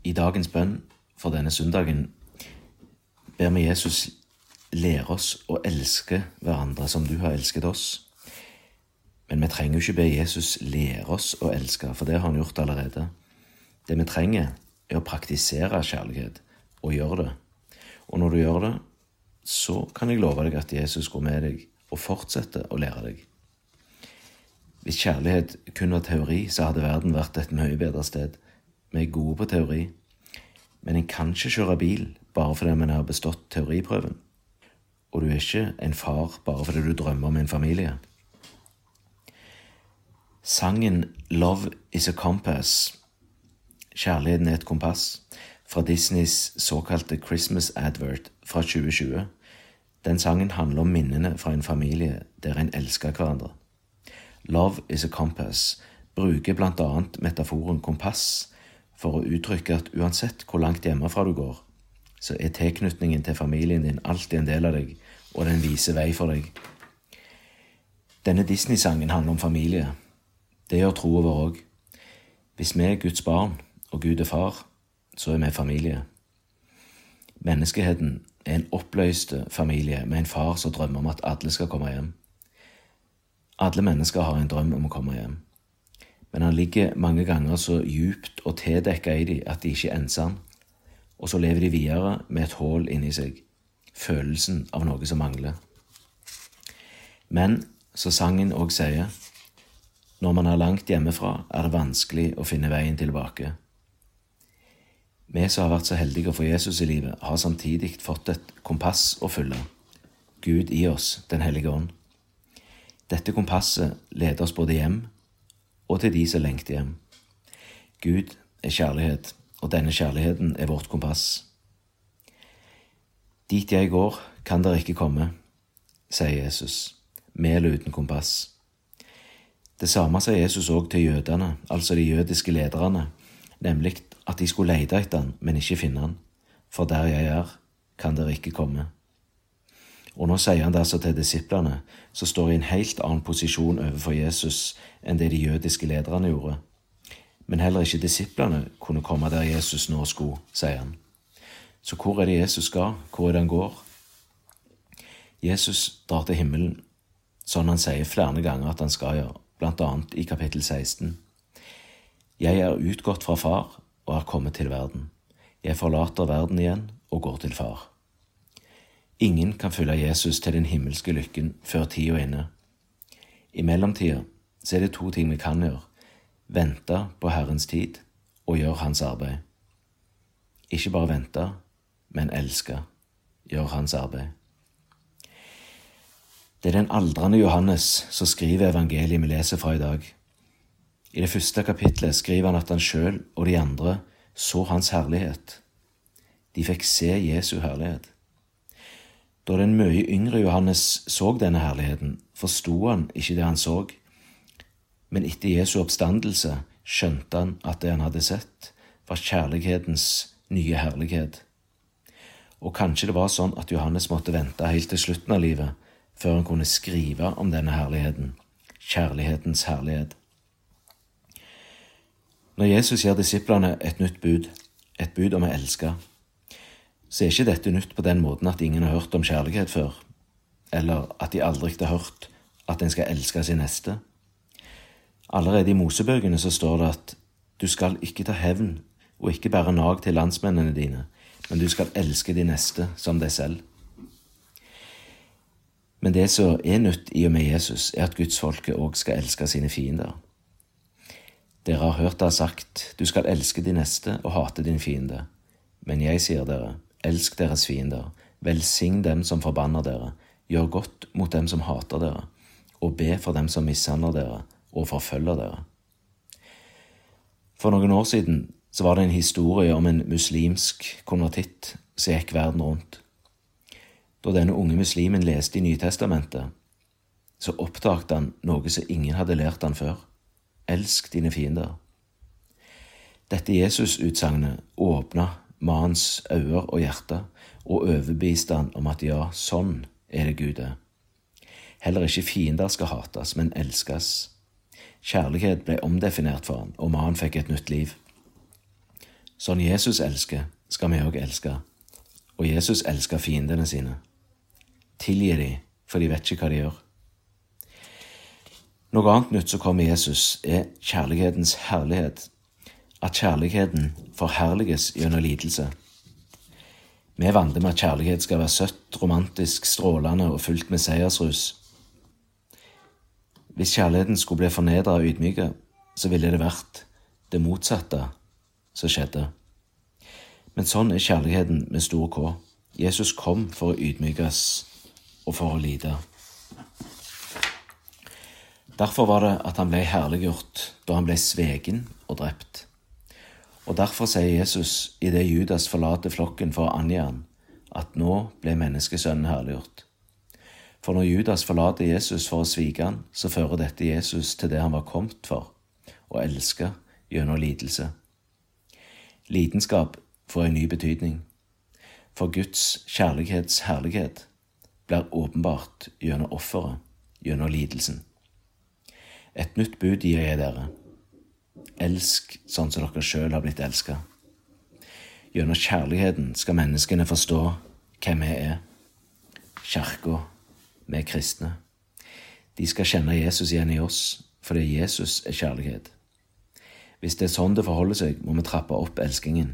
I dagens bønn for denne søndagen ber vi Jesus lære oss å elske hverandre som du har elsket oss. Men vi trenger jo ikke be Jesus lære oss å elske, for det har han gjort allerede. Det vi trenger å praktisere kjærlighet, og gjøre det. Og når du gjør det, så kan jeg love deg at Jesus går med deg og fortsetter å lære deg. Hvis kjærlighet kun var teori, så hadde verden vært et mye bedre sted. Vi er gode på teori, men en kan ikke kjøre bil bare fordi man har bestått teoriprøven. Og du er ikke en far bare fordi du drømmer om en familie. Sangen «Love is a Compass», kjærligheten er et kompass, fra Disneys såkalte Christmas Advert fra 2020. Den sangen handler om minnene fra en familie der en elsker hverandre. Love is a Compass bruker blant annet metaforen kompass for å uttrykke at uansett hvor langt hjemmefra du går, så er tilknytningen til familien din alltid en del av deg, og den viser vei for deg. Denne Disney-sangen handler om familie. Det gjør troen vår også. Hvis vi er Guds barn, og Gud er far, så er vi familie. Menneskeheten er en oppløste familie med en far som drømmer om at alle skal komme hjem. Alle mennesker har en drøm om å komme hjem. Men han ligger mange ganger så djupt og tildekket i dem at de ikke er ensomme, og så lever de videre med et hål inni seg, følelsen av noe som mangler. Men, så sangen også sier, når man er langt hjemmefra, er det vanskelig å finne veien tilbake. Vi som har vært så heldige å få Jesus i livet, har samtidig fått et kompass å følge. Gud i oss, den hellige ånd. Dette kompasset leder oss både hjem og til de som lengter hjem. Gud er kjærlighet, og denne kjærligheten er vårt kompass. Dit jeg går, kan dere ikke komme, sier Jesus, med eller uten kompass. Det samme sier Jesus også til jødene, altså de jødiske lederne, nemlig at de skulle lete etter han, men ikke finne han. For der jeg er, kan dere ikke komme. Og nå sier han det altså til disiplene, som står i en helt annen posisjon overfor Jesus enn det de jødiske lederne gjorde. Men heller ikke disiplene kunne komme der Jesus nå skulle, sier han. Så hvor er det Jesus skal? Hvor er det han går? Jesus drar til himmelen, sånn han sier flere ganger at han skal gjøre, blant annet i kapittel 16. Jeg er utgått fra far og er kommet til verden. Jeg forlater verden igjen og går til far. Ingen kan følge Jesus til den himmelske lykken før tida er inne. I mellomtida så er det 2 ting vi kan gjøre. Vente på Herrens tid og gjøre hans arbeid. Ikke bare vente, men elske. Gjøre hans arbeid. Det er den aldrende Johannes som skriver evangeliet vi leser fra i dag. I det første kapitlet skriver han at han selv og de andre så hans herlighet. De fikk se Jesu herlighet. Da den mye yngre Johannes så denne herligheten, forstod han ikke det han så. Men etter Jesu oppstandelse skjønte han at det han hadde sett, var kjærlighetens nye herlighet. Og kanskje det var sånn at Johannes måtte vente helt til slutten av livet, før han kunne skrive om denne herligheten, kjærlighetens herlighet. Når Jesus gir disiplene et nytt bud, et bud om å elske, så er ikke dette nytt på den måten at ingen har hørt om kjærlighet før, eller at de aldri har hørt at en skal elske sin neste. Allerede i Mosebøkene så står det at du skal ikke ta hevn og ikke bære nag til landsmennene dine, men du skal elske de neste som deg selv. Men det som er nytt i og med Jesus, er at Guds folke også skal elske sine fiender. Dere har hørt det sagt, du skal elske de neste og hate din fiende. Men jeg sier dere, elsk deres fiender, velsign dem som forbanner dere, gjør godt mot dem som hater dere, og be for dem som mishandler dere og forfølger dere. For noen år siden så var det en historie om en muslimsk konvertitt som gikk verden rundt. Da denne unge muslimen leste i Nytestamentet, så oppdaget han noe som ingen hadde lært han før. Elsk dine fiender. Dette Jesus-utsagnet åpnet mannens øyne og hjerte, og overbeviste han om at ja, sånn er det Gud er. Heller ikke fiender skal hates, men elskes. Kjærlighet ble omdefinert for han, og mannen fikk et nytt liv. Sånn Jesus elsker, skal vi også elske. Og Jesus elsker fiendene sine. Tilgi dem, for de vet ikke hva de gjør. Noe annet nytt som kommer Jesus, er kjærlighetens herlighet. At kjærligheten forherliges gjennom lidelse. Vi er vant med at kjærlighet skal være søtt, romantisk, strålende og fullt med seiersrus. Hvis kjærligheten skulle bli fornedret og ydmyket, så ville det vært det motsatte som skjedde. Men sånn er kjærligheten med stor K. Jesus kom for å ydmykes og for å lide. Derfor var det at han ble herliggjort da han ble svegen og drept. Og derfor sier Jesus i det Judas forlater flokken for å angi han, at nå ble menneskesønnen herliggjort. For når Judas forlater Jesus for å svike han, så fører dette Jesus til det han var kommet for, å elske gjennom lidelse. Lidenskap får en ny betydning, for Guds kjærlighets herlighet blir åpenbart gjennom offeret, gjennom lidelsen. Et nytt bud gir jeg dere. Elsk sånn som dere selv har blitt elsket. Gjennom kjærligheten skal menneskene forstå hvem vi er. Kirken, vi er kristne. De skal kjenne Jesus igjen i oss, fordi Jesus er kjærlighet. Hvis det er sånn det forholder seg, må vi trappe opp elskingen.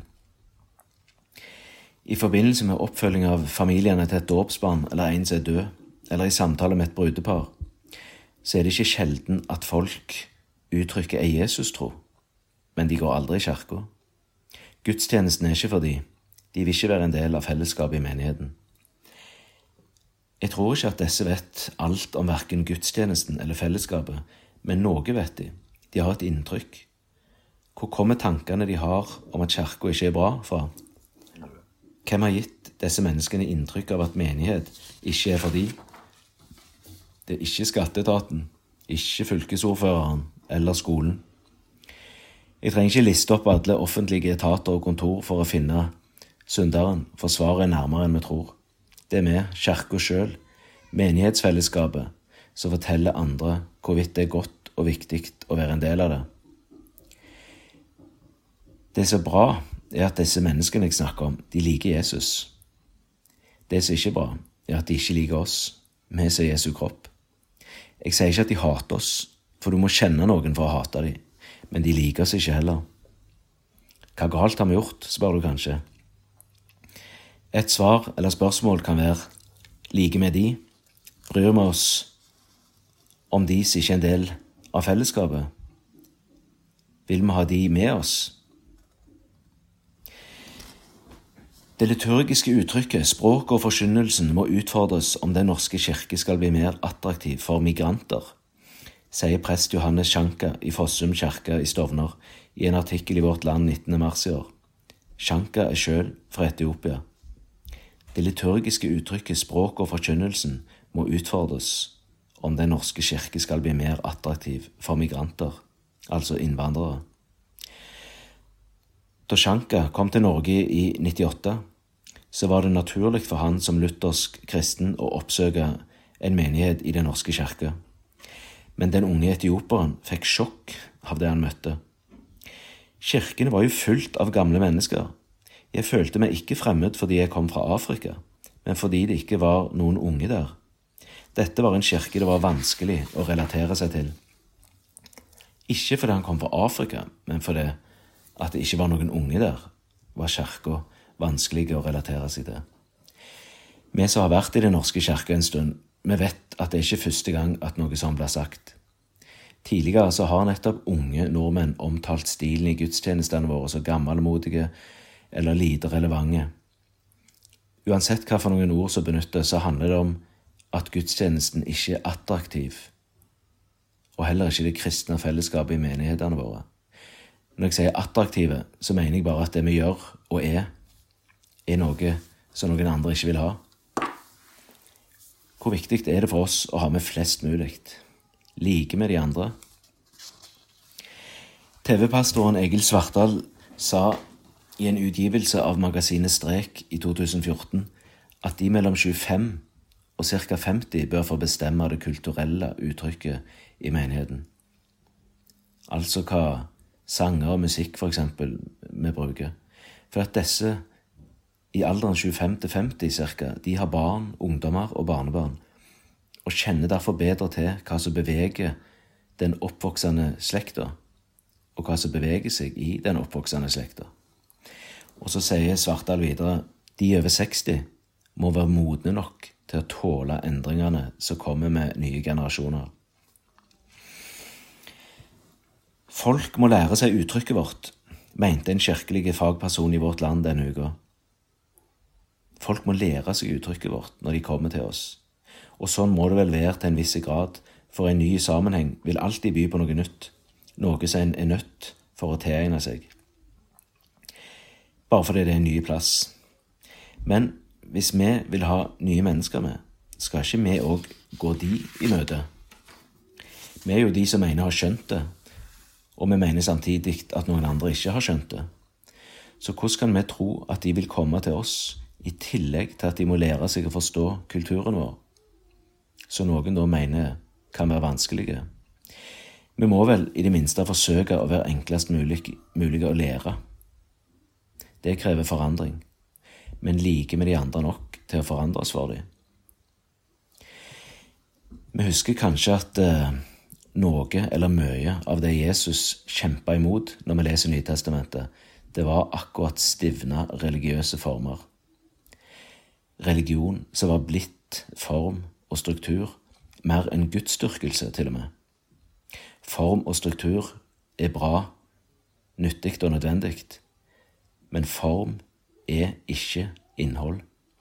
I forbindelse med oppfølging av familiene til et dåpsbarn eller en som er død, eller i samtale med et brudepar, så er det ikke sjelden at folk uttrykker er Jesus-tro, men de går aldri i kirken. Gudstjenesten er ikke for de. De vil ikke være en del av fellesskapet i menigheten. Jeg tror ikke at disse vet alt om hverken gudstjenesten eller fellesskapet, men noe vet de. De har et inntrykk. Hvor kommer tankene de har om at kirken ikke er bra fra? Hvem har gitt disse menneskene inntrykk av at menighet ikke er for de? Det er ikke skatteetaten, ikke fylkesordføreren eller skolen. Jeg trenger ikke liste opp alle offentlige etater og kontor for å finne synderen, for svaret er nærmere enn vi tror. Det er vi, kirken selv, menighetsfellesskapet, som forteller andre hvorvidt det er godt og viktig å være en del av det. Det som er bra, er at disse menneskene jeg snakker om, de liker Jesus. Det som ikke er bra, er at de ikke liker oss, vi som er Jesu kropp. Jeg sier ikke at de hater oss, for du må kjenne noen for å hate dem, men de liker oss ikke heller. Hva galt har vi gjort, spør du kanskje. Et svar eller spørsmål kan være, liker vi de? Bryr vi oss om de som ikke er en del av fellesskapet? Vil vi ha de med oss? Det liturgiske uttrykket, språket og forkynnelsen må utfordres om Den norske kirke skal bli mer attraktiv for migranter, sier prest Johannes Shanka i Fossum kirke i Stovner i en artikkel i Vårt Land 19. mars i år. Shanka er selv fra Etiopia. Det liturgiske uttrykket, språket og forkynnelsen må utfordres om Den norske kirke skal bli mer attraktiv for migranter, altså innvandrere. Da Shanka kom til Norge i 98, så var det naturlig for han som luthersk kristen å oppsøke en menighet i Den norske kirke. Men den unge etioperen fikk sjokk av det han møtte. Kirkene var jo fullt av gamle mennesker. Jeg følte meg ikke fremmed fordi jeg kom fra Afrika, men fordi det ikke var noen unge der. Dette var en kirke det var vanskelig å relatere seg til. Ikke fordi han kom fra Afrika, men fordi at det ikke var noen unge der, var kirken vanskelig å relatere seg til. Vi som har vært i Den norske kirke en stund, vi vet at det ikke er første gang at noe sånt blir sagt. Tidligere så har nettopp unge nordmenn omtalt stilen i gudstjenestene våre så gammelmodige eller lite relevante. Uansett hva for noen ord som benyttes, så handler det om at gudstjenesten ikke er attraktiv, og heller ikke det kristne fellesskapet i menighetene våre. Når jeg sier attraktive, så mener jeg bare at det vi gjør og er noe som noen andre ikke vil ha. Hvor viktig er det for oss å ha med flest mulig? Like med de andre? TV-pastoren Egil Svartdal sa i en utgivelse av magasinet Strek i 2014 at de mellom 25 og ca. 50 bør få bestemme det kulturelle uttrykket i menigheten. Altså hva sanger og musikk for eksempel vi bruker. For at disse i alderen 25 til 50 cirka, de har barn, ungdommer og barnebarn, og kjenner derfor bedre til hva som beveger den oppvoksende slekta, og hva som beveger seg i den oppvoksende slekta. Og så sier Svartdal videre, de over 60 må være modne nok til å tåle endringene som kommer med nye generasjoner. Folk må lære seg uttrykket vårt, mente en kirkelig fagperson i vårt land denne uka. Folk må lære seg uttrykket vårt når de kommer til oss. Og sånn må det vel være til en viss grad, for en ny sammenheng vil alltid by på noe nytt, noe som en er nødt for å tilegne seg. Bare fordi det er en ny plass. Men hvis vi vil ha nye mennesker med, skal ikke vi også gå de i møte. Vi er jo de som mener har skjønt det, og vi mener samtidig at noen andre ikke har skjønt det. Så hvordan kan vi tro at de vil komme til oss, i tillegg til at de må lære seg å forstå kulturen vår, så noen da mener kan være vanskelige? Vi må vel i det minste forsøke å være enklest mulig å lære. Det krever forandring, men liker vi de andre nok til å forandre oss for dem? Vi husker kanskje at noe eller mye av det Jesus kjempet imot når vi leser Nytestamentet, det var akkurat stivna religiøse former. Religion som var blitt form og struktur, mer enn gudsdyrkelse til og med. Form og struktur er bra, nyttig og nødvendig, men form er ikke innhold.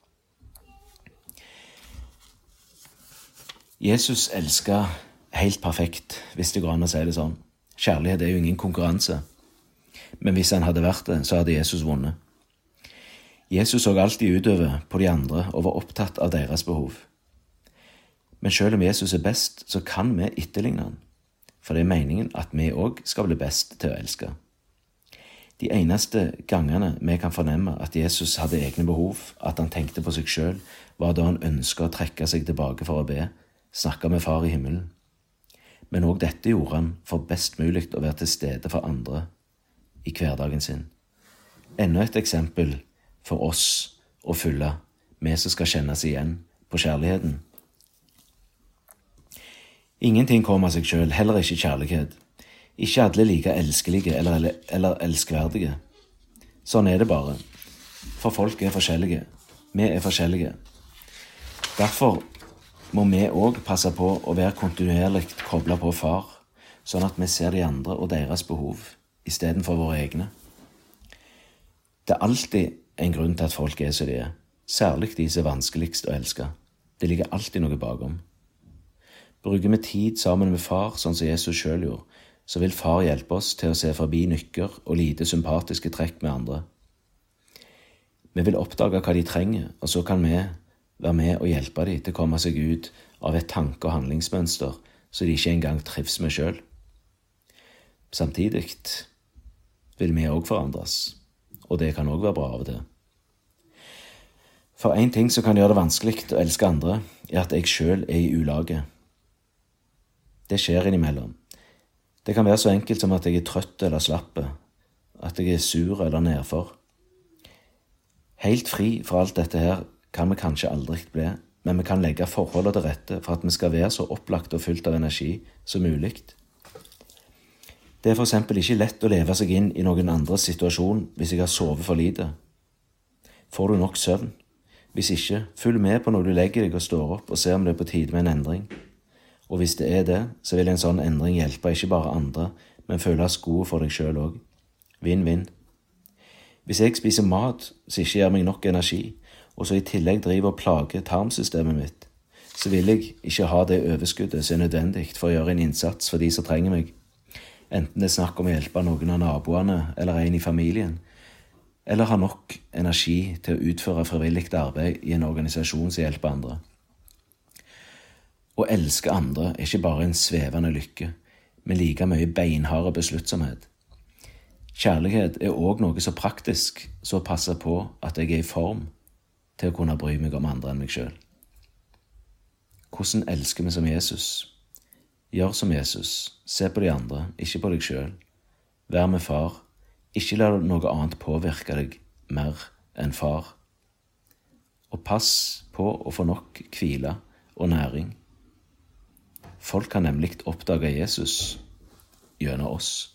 Jesus elsket helt perfekt, hvis det går an å si det sånn. Kjærlighet er jo ingen konkurranse, men hvis han hadde vært det, så hadde Jesus vunnet. Jesus så alltid utover på de andre og var opptatt av deres behov. Men selv om Jesus er best, så kan vi etterligne han, for det er meningen at vi også skal bli best til å elske. De eneste gangene vi kan fornemme at Jesus hadde egne behov, at han tenkte på seg selv, var da han ønsket å trekke seg tilbake for å be, snakke med far i himmelen. Men også dette gjorde han for best mulig å være til stede for andre i hverdagen sin. Enda et eksempel for oss å følge, vi som skal kjennes igjen på kjærligheten. Ingenting kommer av seg selv, heller ikke kjærlighet. Ikke alle like elskelige eller elskverdige. Sånn er det bare. For folk er forskjellige. Vi er forskjellige. Derfor må vi også passe på å være kontinuerlig koblet på far, sånn at vi ser de andre og deres behov, i stedet for våre egne. Det er alltid en grunn til at folk er som de er, særlig de som er vanskeligst å elske. Det ligger alltid noe bakom. Bruker vi tid sammen med far, sånn som Jesus selv gjorde, så vil far hjelpe oss til å se forbi nykker og lite sympatiske trekk med andre. Vi vil oppdage hva de trenger, og så kan vi være med og hjelpe dem til å komme seg ut av et tanke- og handlingsmønster så de ikke engang trives med selv. Samtidig vil vi også forandres, og det kan også være bra av og til. For en ting som kan gjøre det vanskelig å elske andre, er at jeg selv er i ulage. Det skjer innimellom. Det kan være så enkelt som at jeg er trøtt eller slapp, at jeg er sur eller nedfor. Helt fri fra alt dette her kan vi kanskje aldri bli, men vi kan legge forholdet til rette for at vi skal være så opplagt og fullt av energi som mulig. Det er for eksempel ikke lett å leve seg inn i noen andres situasjon hvis jeg har sovet for lite. Får du nok søvn? Hvis ikke, følg med på når du legger deg og står opp og ser om det er på tide med en endring. Og hvis det er det, så vil en sånn endring hjelpe ikke bare andre, men føles god for deg selv også. Vinn-vinn. Hvis jeg spiser mat som ikke gir meg nok energi, og så i tillegg driver og plager tarmsystemet mitt, så vil jeg ikke ha det overskuddet som er nødvendig for å gjøre en innsats for de som trenger meg. Enten det er snakk om å hjelpe noen av naboene eller en i familien, eller ha nok energi til å utføre frivillig arbeid i en organisasjon som hjelper andre. Å elske andre er ikke bare en svevende lykke, men like mye beinharde besluttsomhet. Kjærlighet er også noe så praktisk, så passer på at jeg er i form til å kunne bry meg om andre enn meg selv. Hvordan elsker vi som Jesus? Gjør som Jesus, se på de andre, ikke på deg selv. Vær med far, ikke la noe annet påvirke deg mer enn far. Og pass på å få nok hvile og næring. Folk kan nemlig oppdage Jesus gjennom oss.